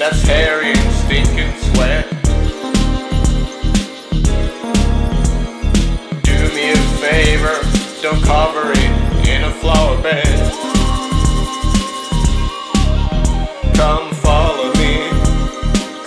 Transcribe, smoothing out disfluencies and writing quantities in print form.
that's hairy and stinking sweat. Do me a favor, don't cover it in a flower bed. Come